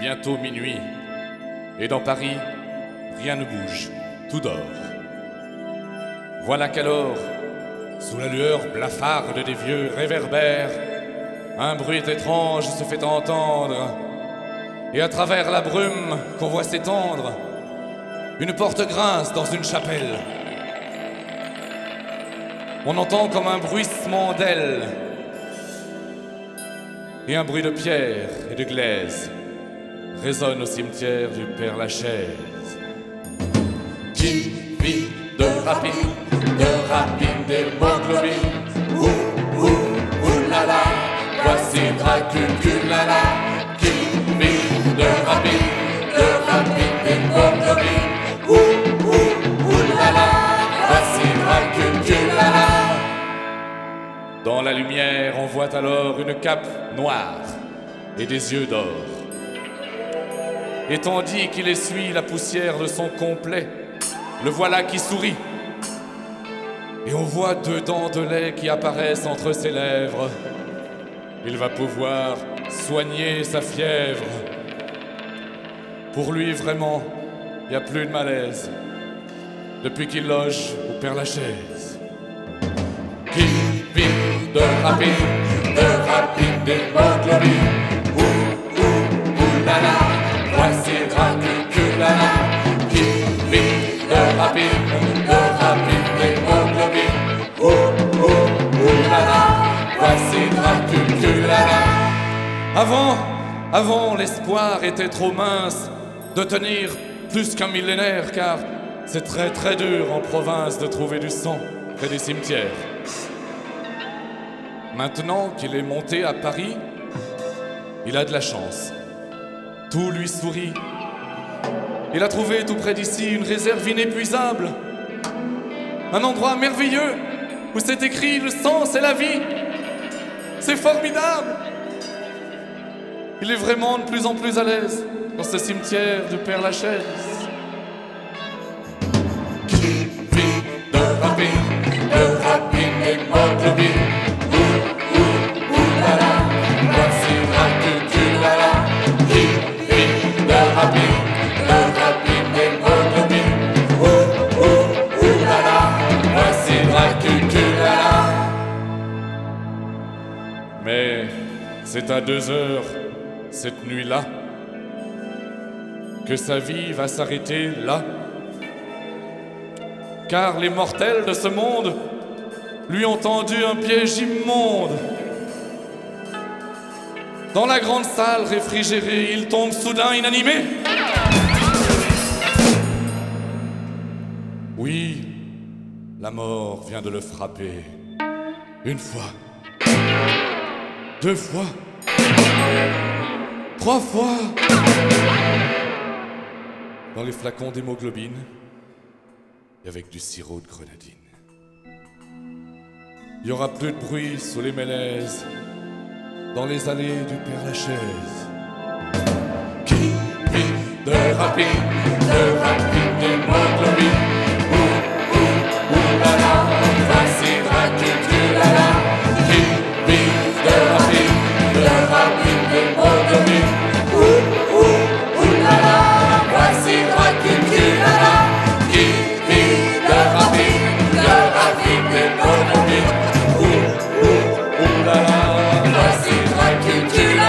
bientôt minuit, et dans Paris, rien ne bouge, tout dort. Voilà qu'alors, sous la lueur blafarde des vieux réverbères, un bruit étrange se fait entendre, et à travers la brume qu'on voit s'étendre, une porte grince dans une chapelle. On entend comme un bruissement d'ailes, et un bruit de pierre et de glaise résonne au cimetière du Père-Lachaise. Qui vit de rapine d'hémoglobine? Oulala, voici Dracula. Qui vit de rapine d'hémoglobine? Oulala, voici Dracula. Dans la lumière, on voit alors une cape noire et des yeux d'or. Et tandis qu'il essuie la poussière de son complet, le voilà qui sourit. Et on voit deux dents de lait qui apparaissent entre ses lèvres. Il va pouvoir soigner sa fièvre. Pour lui, vraiment, il n'y a plus de malaise depuis qu'il loge au Père-Lachaise. Qui vit de rapine d'hémoglobine? Oulala, voici Dracula. Qui vit de rapine d'hémoglobine? Oulala, voici Dracula. Avant, l'espoir était trop mince de tenir plus qu'un millénaire, car c'est très très dur en province de trouver du sang près des cimetières. Maintenant qu'il est monté à Paris, il a de la chance. Tout lui sourit. Il a trouvé tout près d'ici une réserve inépuisable. Un endroit merveilleux où c'est écrit le sang, c'est la vie. C'est formidable. Il est vraiment de plus en plus à l'aise dans ce cimetière du Père-Lachaise. Qui vit de rapine d'hémoglobine? Oulala, voici Dracula. Qui vit de rapine d'hémoglobine? Oulala, voici Dracula. Mais c'est à 2 heures cette nuit-là que sa vie va s'arrêter là. Car les mortels de ce monde lui ont tendu un piège immonde. Dans la grande salle réfrigérée, il tombe soudain inanimé. Oui, la mort vient de le frapper. 1 fois, 2 fois, 3 fois. Dans les flacons d'hémoglobine et avec du sirop de grenadine. Il n'y aura plus de bruit sous les mélèzes dans les allées du Père-Lachaise. Qui vit de rapine d'hémoglobine? Oulala, voici Dracula. Qui vit de rapine d'hémoglobine? Oulala, voici Dracula. Qui vit de rapine d'hémoglobine? Oulala, voici Dracula.